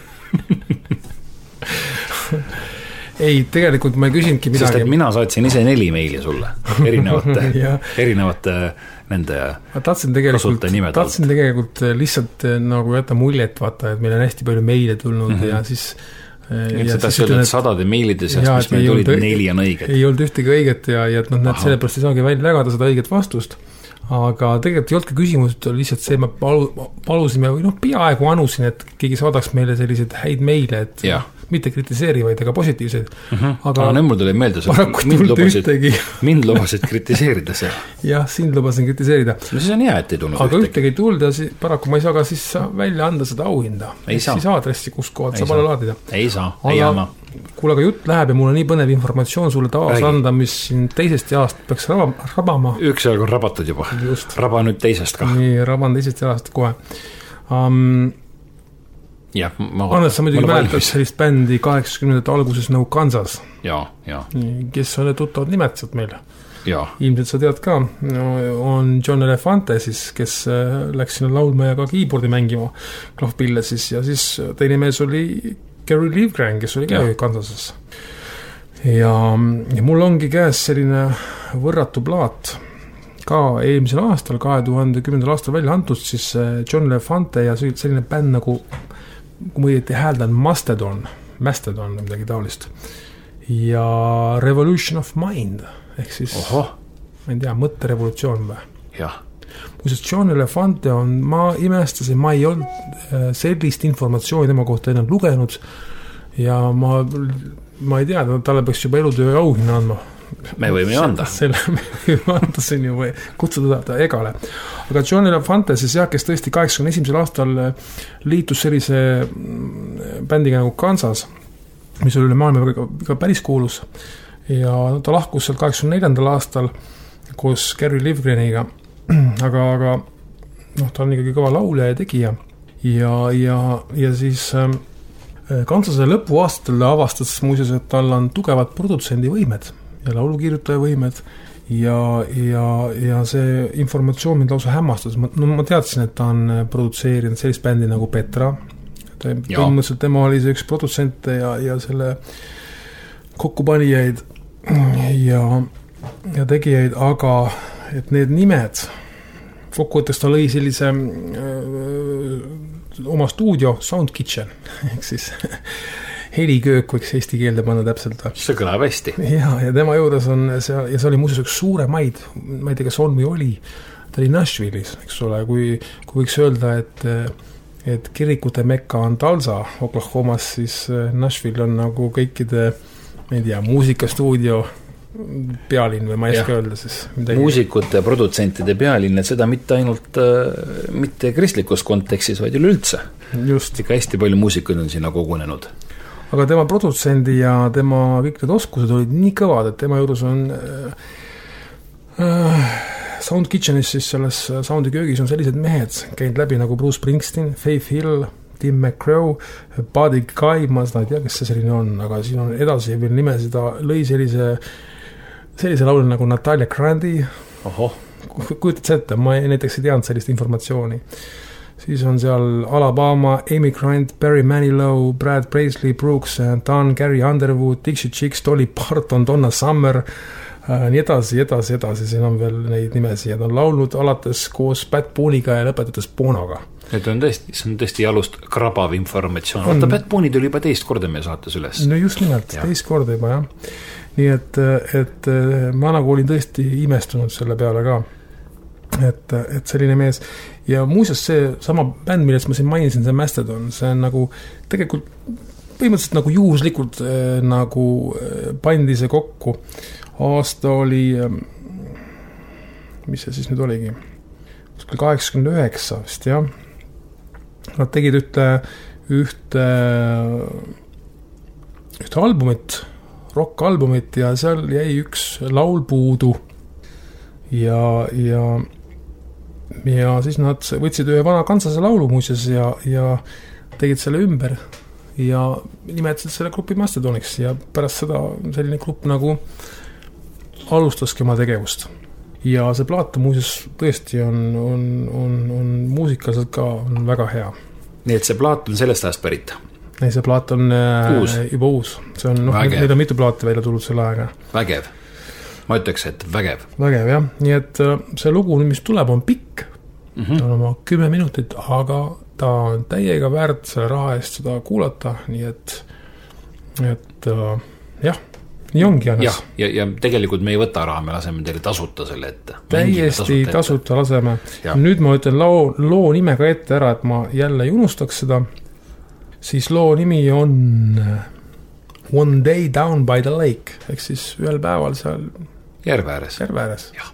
Ei, tegelikult ma ei küsinudki midagi. Sest et mina saatsin ise neli meili sulle erinevate, erinevate nende kasutajate nimed. Tahtsin tegelikult lihtsalt nagu jätta muljet, vaata, et meil on hästi palju meile tulnud mm-hmm. ja siis ja seda siis öeldud sadade meilide seast, mis meil tulid neli on õiget. Ei olnud ühtegi õiget ja, ja et noh, näed, sellepärast ei saagi välja lägada seda õiget vastust. Aga tegelikult ei olnud ka küsimus, et lihtsalt see, me palu, palusime või noh, peaaegu anusin, et keegi saadaks meile selliseid häid meile, et ja. Mitte kritiseerivaid ega positiivseid. Mm-hmm. Aga no, mul tuli meelde, mind lubasid, mind lubasid kritiseerida see. Jah, sind lubasin kritiseerida. No siis on hea, et ei tulnud aga ühtegi. ühtegi ei tulnud ja siis, paraku ma ei saa ka siis välja anda seda auhinda. Ei saa. Siis aadressi, kus kohalt saab alla laadida. Ei saa, aga, ei anna. Kuule, aga jutt läheb ja mul on nii põnev informatsioon sulle taas Räägi. Anda, mis siin teisest jalast peaks raba, rabama. Üks jalg on rabatud juba. Just. Raba nüüd teisest ka. Nii, raban teisest jalast kohe. Um, jah, ma Annes, sa muidugi mäletad sellist bändi kaheksakümnendate alguses nagu Kansas. Jaa, jaa. Kes on tuttavad nimed sealt meile. Jaa. Ilmselt sa tead ka. No, on John Elefante siis, kes läks sinna laulma ja ka keyboardi mängima klahvpille siis. Ja siis teine mees oli Gary Livgren, kes oli ka Kansases. Ja, ja mul ongi käes selline võrratu plaat ka eelmisel aastal, kahe tuhande kümnendal aastal välja antud siis John Elefante ja selline bänd nagu kui ma õieti hääldan Mastodon, Mastodon midagi taolist. Ja Revolution of Mind, ehk siis, Oho. ma ei tea, mõtterevolutsioon või? Jah. Muuseas, John Elefante on, ma imestasin, ma ei olnud sellist informatsiooni tema kohta enam lugenud ja ma, ma ei tea, talle peaks juba elutöö auhinna andma. Me võime ju anda. Selle me võime anda siin ju või kutsuda ta egale. Aga John Elefante siis jah, kes tõesti kaheksakümne esimesel aastal liitus sellise bändiga nagu Kansas, mis oli üle maailma ka päris kuulus. Ja ta lahkus seal kaheksakümne neljandal aastal koos Gary Livgreniga. Aga, aga noh, ta on ikkagi kõva laulja ja tegija. Ja, ja, ja siis Kansase lõpuaastatel avastas muuseas, et tal on tugevad produtsendi võimed ja laulukirjutaja võimed ja, ja, ja see informatsioon mind lausa hämmastas. Ma, no, ma teadsin, et ta on produtseerinud sellist bändi nagu Petra. Põhimõtteliselt tema oli see üks produtsente ja, ja selle kokkupanijaid ja, ja tegijaid, aga et need nimed kokkuvõttes ta lõi sellise öö, oma stuudio Sound Kitchen ehk siis heliköök võiks eesti keelde panna täpselt. See kõlab hästi. Ja, ja tema juures on seal, ja see oli muuseas üks suuremaid, ma ei tea, kas on või oli, ta oli Nashville'is, eks ole, kui, kui võiks öelda, et, et kirikute mekka on Tulsa Oklahomas, siis Nashville on nagu kõikide, ma ei tea, muusikastuudio pealinn või ma ei eska öelda siis midagi. Muusikute ja produtsentide pealinn, et seda mitte ainult äh, mitte kristlikus kontekstis, vaid üleüldse. Just. Ikka hästi palju muusikuid on sinna kogunenud. Aga tema produtsendi ja tema kõik need oskused olid nii kõvad, et tema juures on äh, Sound Kitchenis siis selles Soundi köögis on sellised mehed käinud läbi nagu Bruce Springsteen, Faith Hill, Tim McGraw, Buddy Guy, ma seda ei tea, kes see selline on, aga siin on edasi veel nimesid, ta lõi sellise sellise laulu nagu Natalia Grandi. Oho. Kujutad sa ette, ma näiteks ei teadnud sellist informatsiooni. Siis on seal Alabama, Amy Grant, Barry Manilow, Brad Paisley, Brooks, Don, Gary Underwood, Dixie Chicks, Dolly Parton, Donna Summer, äh, nii edasi, edasi, edasi, siin on veel neid nimesi ja ta on laulnud alates koos Pat Booniga ja lõpetades Bonoga. Et on tõesti, see on tõesti jalust krabav informatsioon. Vaata, Pat Booni tuli juba teist korda meie saates üles. No just nimelt, ja. teist korda juba, jah. Nii et, et ma nagu olin tõesti imestunud selle peale ka. Et, et selline mees. Ja muuseas see sama bänd, millest ma siin mainisin, see Mastodon, see on nagu tegelikult põhimõtteliselt nagu juhuslikult eh, nagu eh, pandi see kokku. Aasta oli, mis see siis nüüd oligi? kaheksakümmend üheksa vist, jah. Nad tegid ühte, ühte, ühte albumit, rock-albumit ja seal jäi üks laul puudu. Ja, ja, ja siis nad võtsid ühe vana Kansase laulu muuseas ja, ja tegid selle ümber ja nimetasid selle grupi Mastodoniks ja pärast seda selline grupp nagu alustaski oma tegevust. Ja see plaat muuseas tõesti on, on, on, on muusikaliselt ka on väga hea. Nii et see plaat on sellest ajast pärit? Ei, see plaat on uus. juba uus. See on, noh, meil on mitu plaati välja tulnud selle aega. Vägev. Ma ütleks, et vägev. Vägev, jah. Nii et see lugu, mis tuleb, on pikk. Mm-hmm. Ta on oma kümme minutit, aga ta on täiega väärt selle raha eest seda kuulata. Nii et, et jah. Nii ongi, Jannes. Ja, ja, ja tegelikult me ei võta raha, me laseme teile tasuta selle ette. Täiesti tasuta, tasuta laseme. Ja. Nüüd ma ütlen loo, loo nime ka ette ära, et ma jälle ei unustaks seda. Siis loo nimi on One Day Down by the Lake. Ehk siis ühel päeval seal järve ääres. Järve ääres. Jah.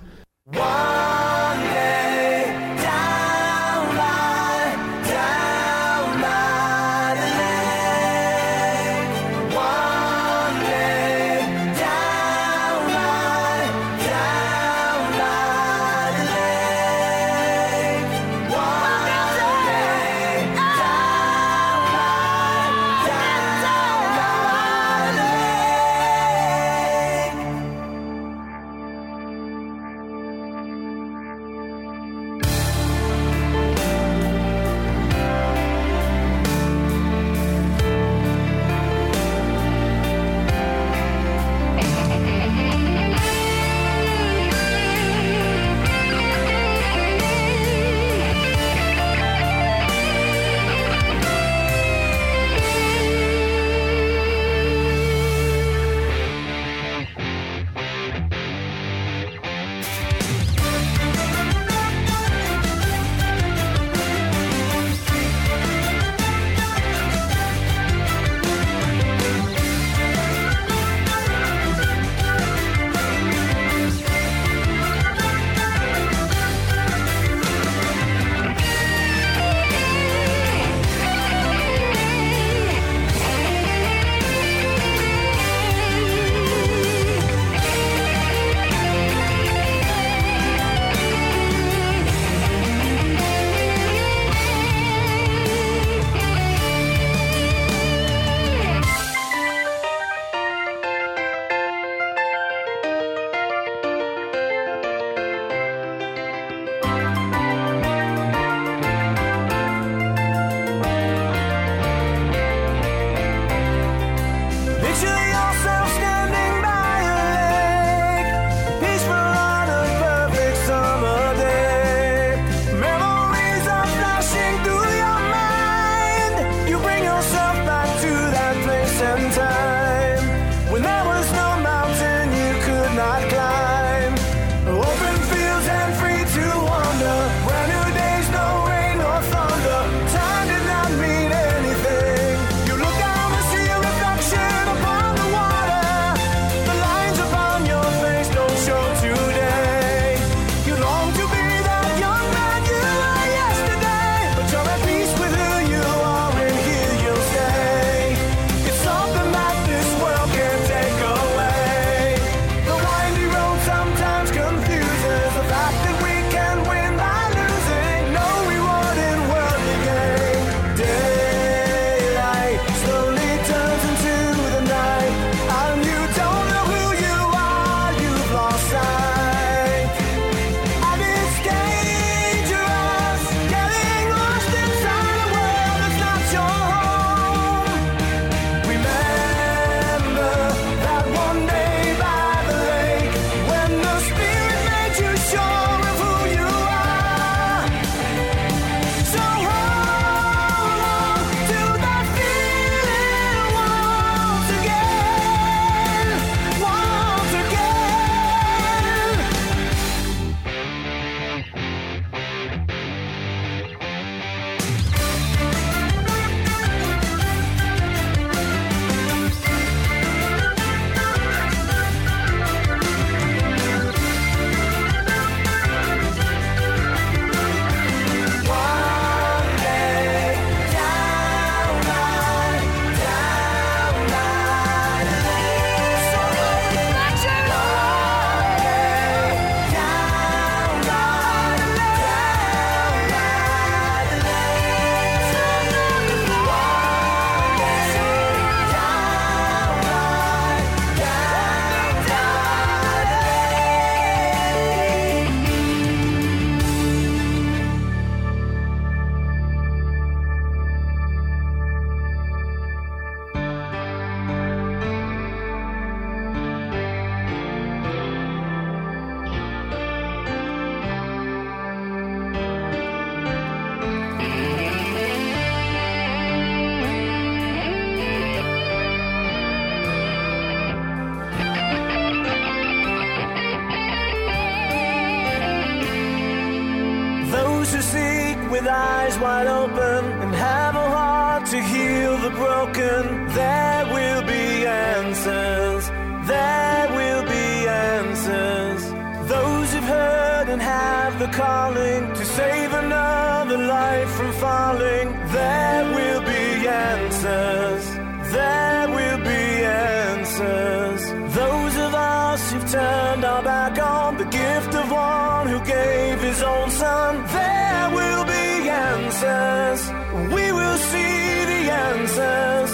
with eyes wide open and have a heart to heal the broken, there will be answers. There will be answers. Those who've heard and have the calling to save another life from falling, there will be answers. There will be answers. Those of us who've turned our back on the gift of one who gave his own son, there will be answers. We will see the answers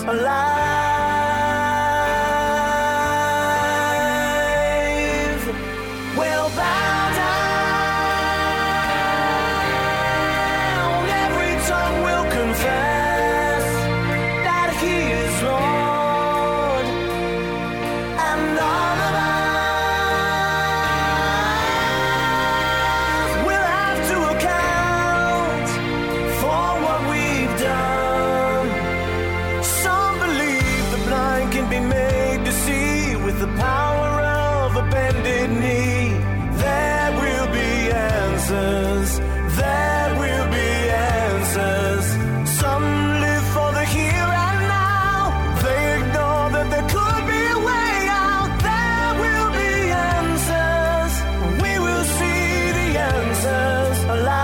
alive. We'll bow down, every tongue will confess that he is Lord, and all of us will have to account for what we've done. Some believe the blind can be made to see with the power of a bended knee. There will be answers. There will be answers. Some live for the here and now. They ignore that there could be a way out. There will be answers. We will see the answers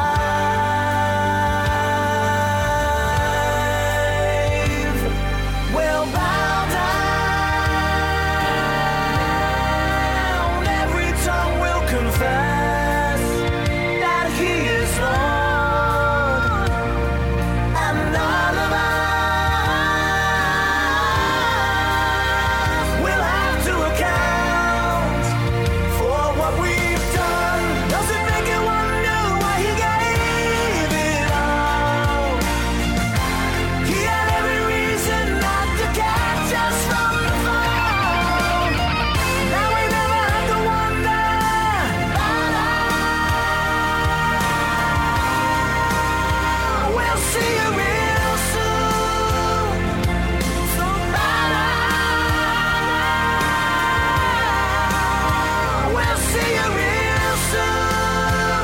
alive. We'll bow down. Every tongue will confess that he is Lord, and all of us will have to account for what we've done. Does it make you wonder why he gave it all? He had every reason not to catch us from the fall. Now we never have to wonder. We'll see you real soon. So we'll see you real soon.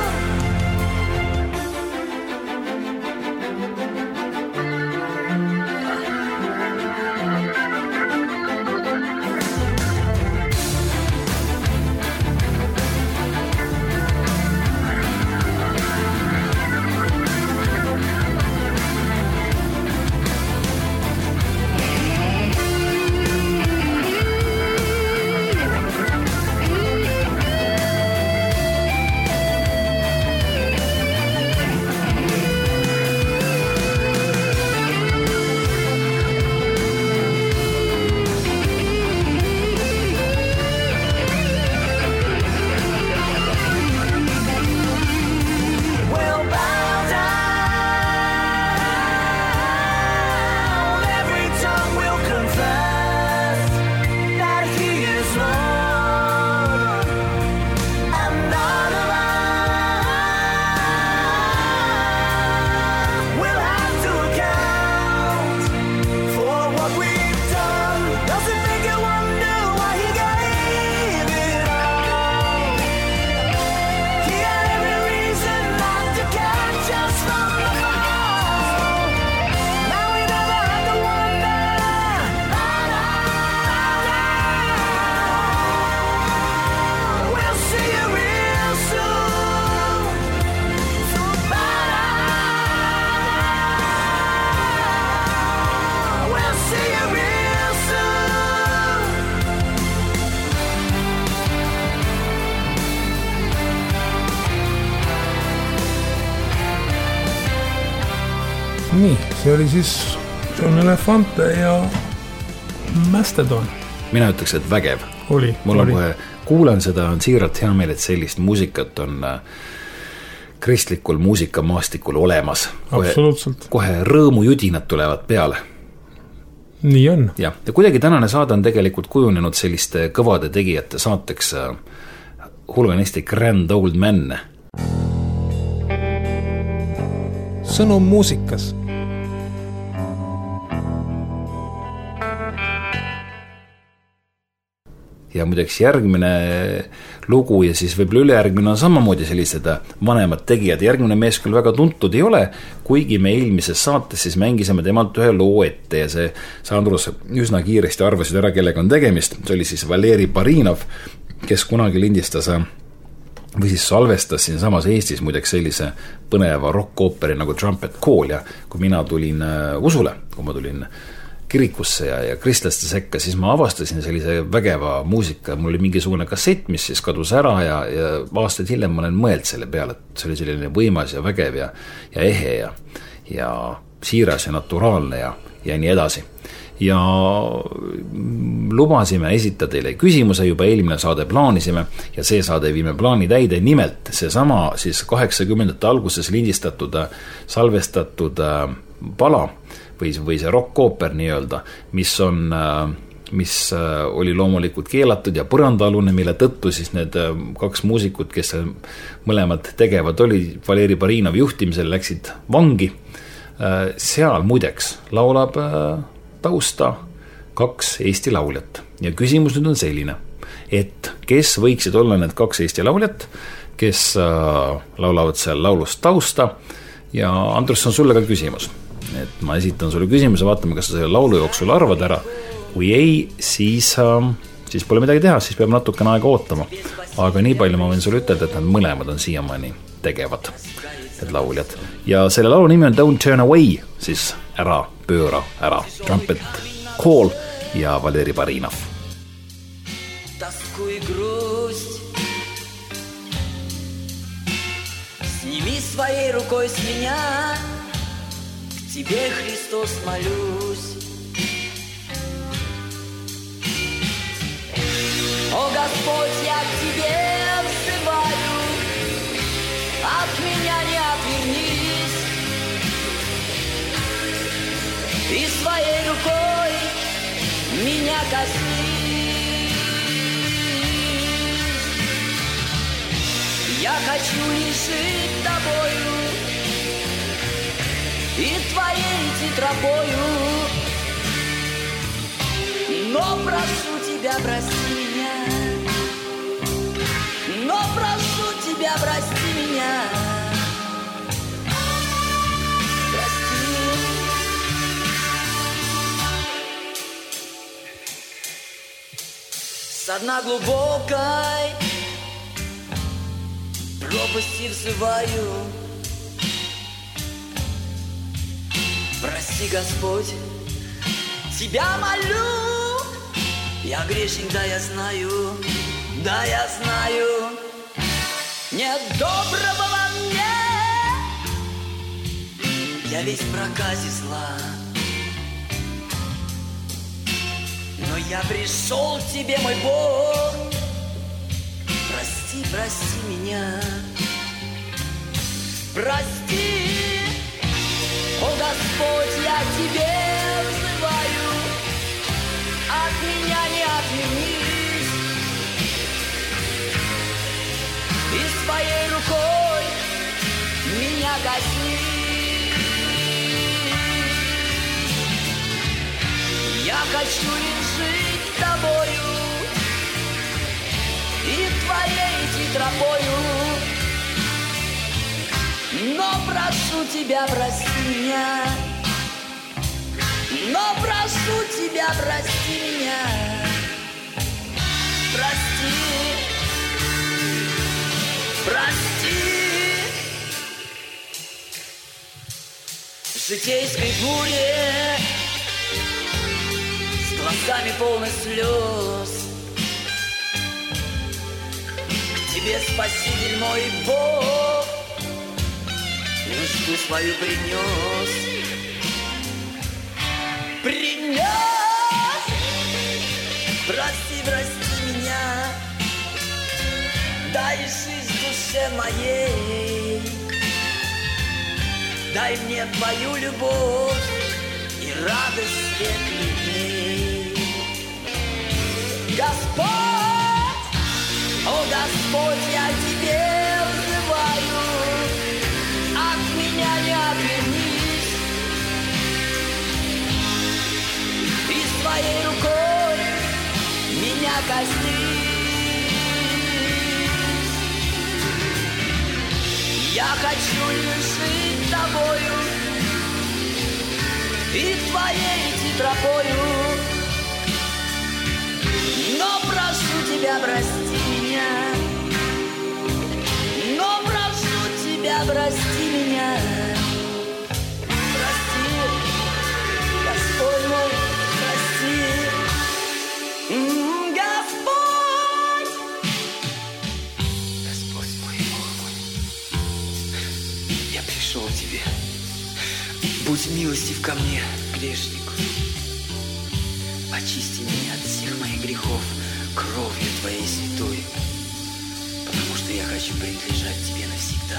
We'll bow down. Every tongue will confess that he is Lord, and all of us will have to account for what we've done. Does it make you wonder why he gave it all? He had every reason not to catch us from the fall. Now we never have to wonder. We'll see you real soon. So we'll see you real soon. nii, see oli siis John Elefante ja Mastodon mina ütleks, et vägev. oli. Mul on oli. kohe, kuulan seda, on siiralt hea meel, et sellist muusikat on äh, kristlikul muusikamaastikul olemas. Kohe, Absoluutselt. kohe rõõmujudinad tulevad peale. nii on. Ja, ja kuidagi tänane saade on tegelikult kujunenud selliste kõvade tegijate saateks äh, hulganisti Grand Old Men. sõnum muusikas. ja muideks järgmine lugu ja siis võib-olla ülejärgmine on samamoodi sellised vanemad tegijad. Järgmine mees küll väga tuntud ei ole, kuigi me eelmises saates siis mängisime temalt ühe loo ette ja see Sandrus üsna kiiresti arvasid ära, kellega on tegemist. See oli siis Valeri Barinov, kes kunagi lindistas või siis salvestas siin samas Eestis muideks sellise põneva rock-ooperi nagu Trumpet Call ja kui mina tulin usule, kui ma tulin kirikusse ja, ja kristlaste sekka, siis ma avastasin sellise vägeva muusika, mul oli mingisugune kassett, mis siis kadus ära ja, ja aastaid hiljem ma olen mõeld selle peale, et see oli selline võimas ja vägev ja, ja ehe ja, ja siiras ja naturaalne ja, ja nii edasi. Ja lubasime esitada teile küsimuse, juba eelmine saade plaanisime ja see saade viime plaani täide, nimelt see sama siis kaheksakümnendate alguses lindistatud, salvestatud pala või, või see rock-ooper nii-öelda, mis on, mis oli loomulikult keelatud ja põrandaalune, mille tõttu siis need kaks muusikut, kes mõlemad tegevad oli Valeri Barinov juhtimisel, läksid vangi. Seal muideks laulab tausta kaks Eesti lauljat ja küsimus nüüd on selline, et kes võiksid olla need kaks Eesti lauljat, kes äh, laulavad seal laulust tausta ja Andrus, on sulle ka küsimus, et ma esitan sulle küsimuse, vaatame, kas sa selle laulu jooksul arvad ära, kui ei, siis, äh, siis pole midagi teha, siis peab natukene aega ootama, aga nii palju ma võin sulle ütelda, et nad mõlemad on siiamaani tegevad, need lauljad ja selle laulu nimi on Don't Turn Away, siis ära pööra ära, Trumpet Call ja Valeri Barinov. Тоску и грусть сними своей рукой с меня, к тебе, Христос, молюсь. О, Господь, я к тебе взываю, от меня не отвернись. И своей рукой меня коснись. Я хочу лишь жить тобою и твоей идти тропою, но прошу тебя, прости меня, но прошу тебя, прости меня. С дна глубокой пропасти взываю. Прости, Господь, тебя молю. Я грешник, да, я знаю, да, я знаю. Нет доброго во мне, я весь в проказе зла. Но я пришел к тебе, мой Бог, прости, прости меня, прости, о Господь, я к тебе взываю, от меня не отвернись, и своей рукой меня коснись. Я хочу лишь жить тобою и твоей идти тропою, но прошу тебя, прости меня, но прошу тебя, прости меня, прости, прости. В житейской буре глазами полны слез к тебе, Спаситель мой Бог, мечту свою принес, принес. Прости, прости меня, дай жизнь душе моей, дай мне твою любовь и радость светлых дней. Господь, о Господь, я тебе взываю, от меня не отвернись, и своей рукой меня коснись. Я хочу лишь жить тобою и твоей идти тропою. Но прошу тебя, прости меня. Но прошу тебя, прости меня. Прости, Господь мой, прости. М, Господь! Господь мой, Бог мой, я пришел к тебе. Будь милостив ко мне, грешнику. Очисти меня от всех моих грехов кровью твоей святой, потому что я хочу принадлежать тебе навсегда.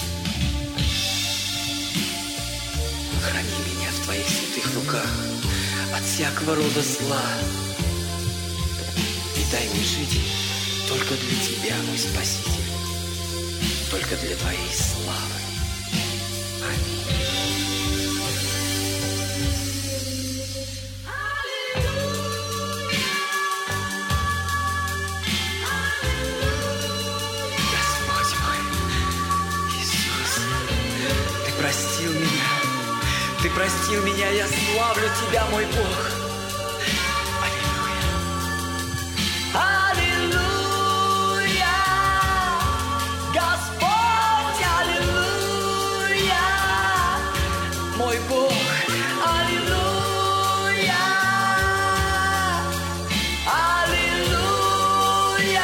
Храни меня в твоих святых руках от всякого рода зла. И дай мне жить только для тебя, мой Спаситель, только для твоей славы. Аминь. Ты простил меня, я славлю тебя, мой Бог. Аллилуйя. Аллилуйя. Господь, аллилуйя. Мой Бог, аллилуйя. Аллилуйя.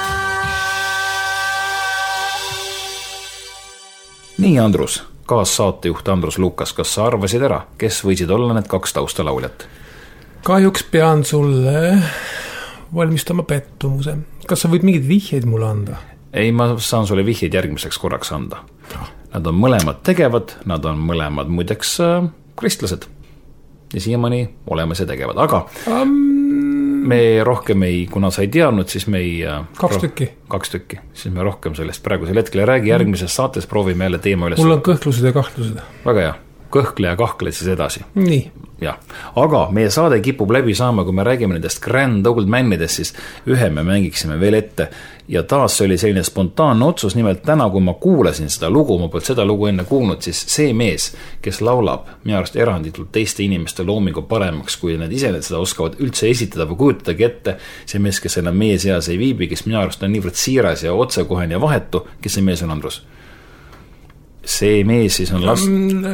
Nii, Andrus. Kaassaatejuht Andrus Lukas, kas sa arvasid ära, kes võisid olla need kaks taustalauljat? Kahjuks pean sulle valmistama pettumuse. Kas sa võid mingid vihjeid mulle anda? Ei, ma saan sulle vihjeid järgmiseks korraks anda. Nad on mõlemad tegevad, nad on mõlemad muideks äh, kristlased. Ja siiamaani oleme see tegevad. Aga um... me rohkem ei, kuna sa ei teadnud, siis me ei... Kaks tükki. Kaks tükki. Siis me rohkem sellest praegusel hetkel ei räägi. Järgmises saates proovime jälle teema üles. Mul on kõhklused ja kahtlused. Väga hea. Kõhkle ja kahkle siis edasi. Nii. Ja. Aga meie saade kipub läbi saama, kui me räägime nendest Grand Old Manidest, siis ühe me mängiksime veel ette. Ja taas oli selline spontaanne otsus, nimelt täna, kui ma kuulasin seda lugu, ma polnud seda lugu enne kuulnud, siis see mees, kes laulab minu arust eranditult teiste inimeste loomingu paremaks, kui need ise seda oskavad üldse esitada või kujutadagi ette, see mees, kes enam meie seas ei viibi, kes minu arust on niivõrd siiras ja otsekohen ja vahetu, kes see mees on, Andrus? See mees siis on last...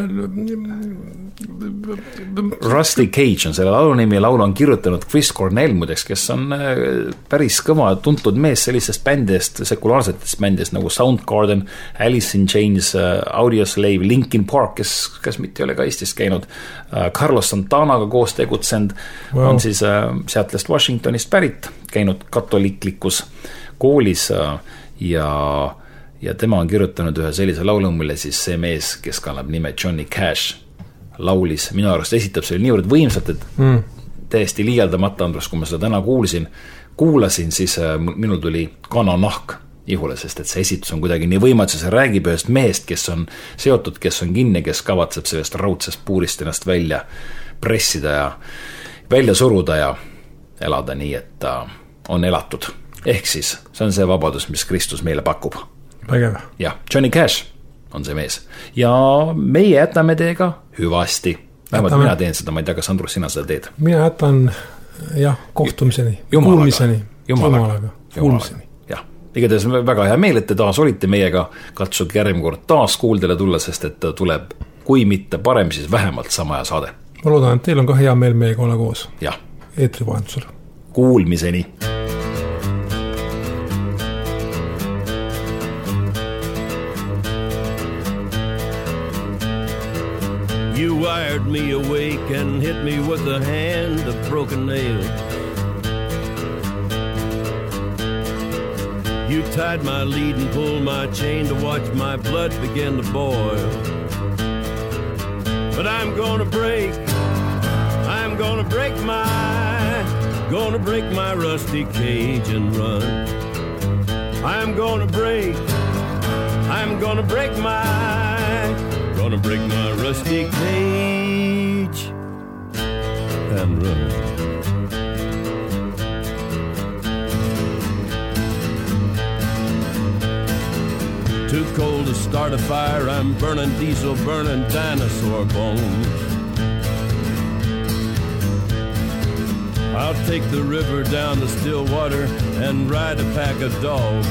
Rusty Cage on selle laulu nimi ja laulu on kirjutanud Chris Cornell muideks, kes on päris kõva tuntud mees sellistest bändidest, sekulaarsetest bändidest nagu Soundgarden, Alice in Chains, Audioslave, Linkin Park, kes, kes mitte ei ole ka Eestis käinud, Carlos Santanaga koos tegutsenud, wow. On siis Seattle'ist Washingtonist pärit, käinud katoliklikus koolis ja ja tema on kirjutanud ühe sellise laulu, mille siis see mees, kes kannab nime Johnny Cash, laulis, minu arust esitab selle niivõrd võimsalt, et mm. täiesti liialdamata, Andrus, kui ma seda täna kuulsin, kuulasin, siis minul tuli kananahk ihule, sest et see esitus on kuidagi nii võimat, see räägib ühest mehest, kes on seotud, kes on kinni, kes kavatseb sellest raudsest puurist ennast välja pressida ja välja suruda ja elada nii, et ta on elatud. Ehk siis, see on see vabadus, mis Kristus meile pakub. Vägev. Ja, Johnny Cash on see mees. Ja meie jätame teega hüvasti. Vähemalt jätame. Mina teen seda, ma ei tea, kas Andrus, sina seda teed? Mina jätan, jah, kohtumiseni. Jumalaga. Kuulmiseni. Jumalaga. Jumalaga. Kuulmiseni. Jah. Igatahes väga hea meel, et te taas olite meiega. Katsuge järgmine kord taas kuuldele tulla, sest et tuleb, kui mitte parem, siis vähemalt sama hea saade. Ma loodan, et teil on ka hea meel meiega olla koos. Jah. Eetri vahendusel. Kuulmiseni. You wired me awake and hit me with a hand of broken nails. You tied my lead and pulled my chain to watch my blood begin to boil. But I'm gonna break, I'm gonna break my, gonna break my rusty cage and run. I'm gonna break, I'm gonna break my, gonna break my rusty cage and run. To coal to start a fire. I'm burning diesel, burning dinosaur bones. I'll take the river down to Stillwater and ride a pack of dogs.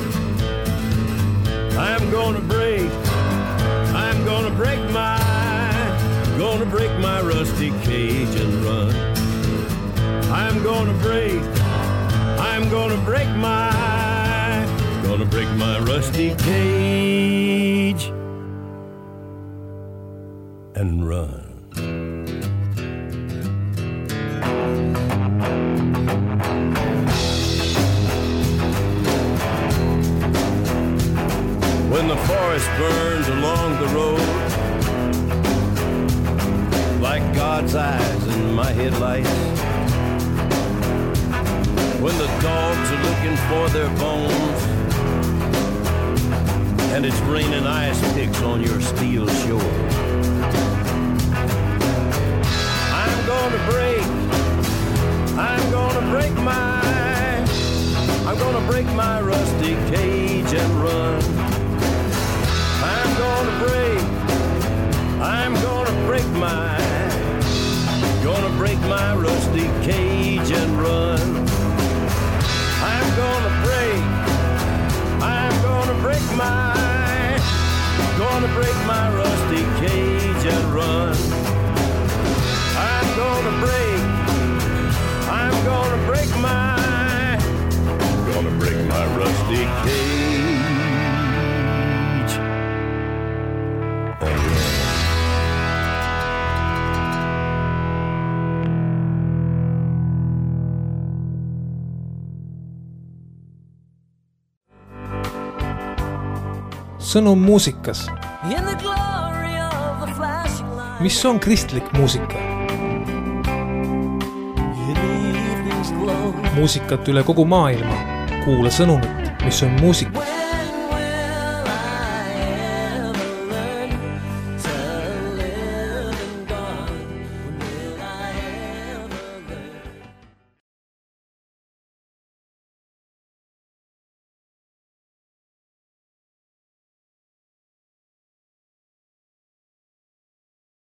I'm gonna break, I'm gonna break my, gonna break my rusty cage and run. I'm gonna break, I'm gonna break my, gonna break my rusty cage and run. When the forest burns along the road, like God's eyes in my headlights, when the dogs are looking for their bones, and it's raining ice picks on your steel shore, I'm gonna break, I'm gonna break my, I'm gonna break my rusty cage and run. I'm gonna break, I'm gonna break my, gonna break my rusty cage and run. I'm gonna break, I'm gonna break my, gonna break my rusty cage and run. I'm gonna break, I'm gonna break my, gonna break my rusty cage. Sõnum muusikas. Mis on kristlik muusika? Muusikat üle kogu maailma. Kuula sõnumit, mis on muusika.